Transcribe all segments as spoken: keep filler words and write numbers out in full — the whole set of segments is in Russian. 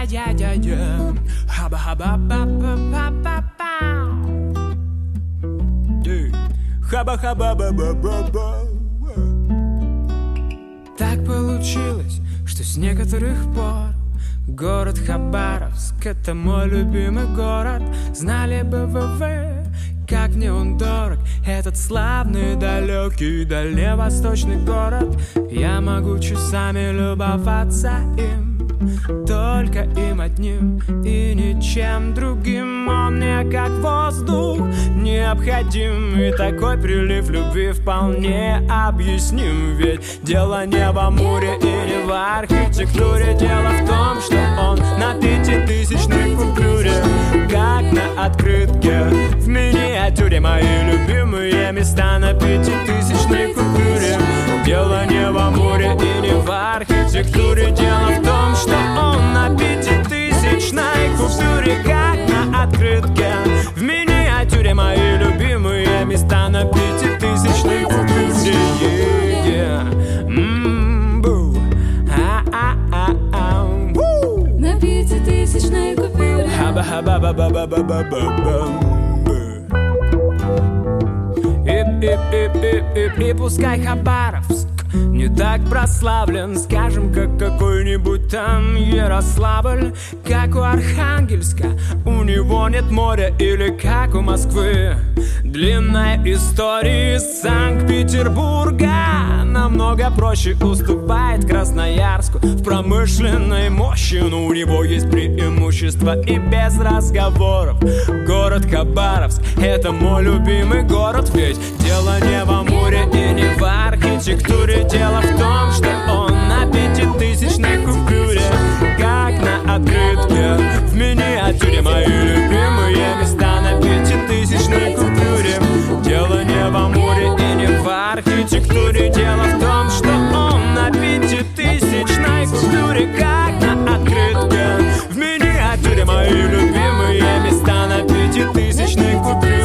Я-я-я-я-я. Хаба-хаба-ба-ба-ба-ба. Хаба-хаба-ба-ба-ба-ба. Так получилось, что с некоторых пор город Хабаровск — это мой любимый город. Знали бы вы, вы, как мне он дорог, этот славный, далекий, дальневосточный город. Я могу часами любоваться им, только им одним и ничем другим. Он мне как воздух необходим, и такой прилив любви вполне объясним. Ведь дело не в амуре и не в архитектуре. Дело в том, что он на пятитысячной купюре, как на открытке в миниатюре. Мои любимые места на пятитысячной купюре. Дело не в амуре и не в архитектуре. Дело в том, что он на пятитысячной купюре, как на открытке в миниатюре. Мои любимые места на пятитысячной купюре. На пятитысячной купюре. И пускай Хабаровск не так прославлен, скажем, как какой-нибудь там Ярославль, как у Архангельска, у него нет моря, или как у Москвы. Длинная история из Санкт-Петербурга намного проще уступает Красноярску в промышленной мощи, но у него есть преимущество и без разговоров. Город Хабаровск — это мой любимый город, ведь дело не в амуре и не в архитектуре. Дело в том, что он на пятитысячной купюре, как на открытке в миниатюре. Мои любимые места на пятитысячной купюре. Дело не в амуре и не в архитектуре. Дело в том, что он на пятитысячной купюре, как на открытке в миниатюре. Мои любимые места на пятитысячной купюре.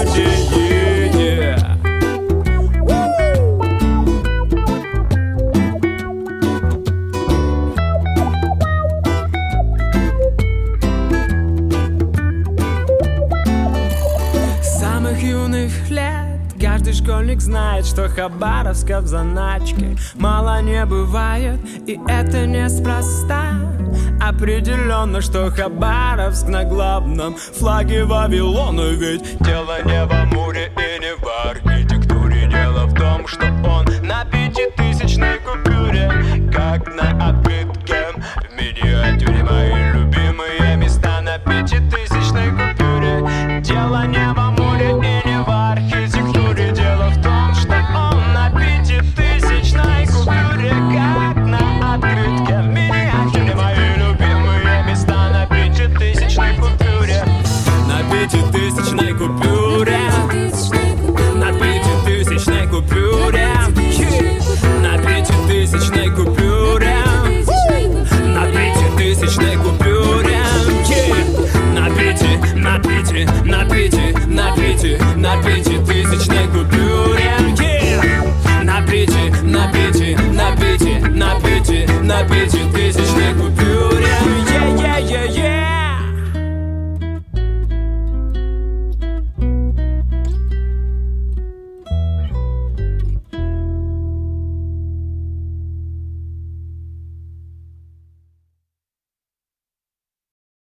Каждый школьник знает, что Хабаровска в заначке мало не бывает, и это неспроста. Определенно, что Хабаровск на главном флаге Вавилона. Ведь дело не в амуре и не в архитектуре. Дело в том, что он на пятитысячной купюре, как на открытке в миниатюре. Мои любимые места на пятитысячной купюре. Дело не в амуре и не в архитектуре. Дело в том, что он на пятитысячной купюре, как на открытке в миниатюре. Мои любимые места на пятитысячной купюре. На пятитысячной купюре. На пятитысячной купюре. На пятитысячной купюре. На пятитысячной купюре. На пяти, на пяти, на пяти, на пяти, на пятитысячной купюре.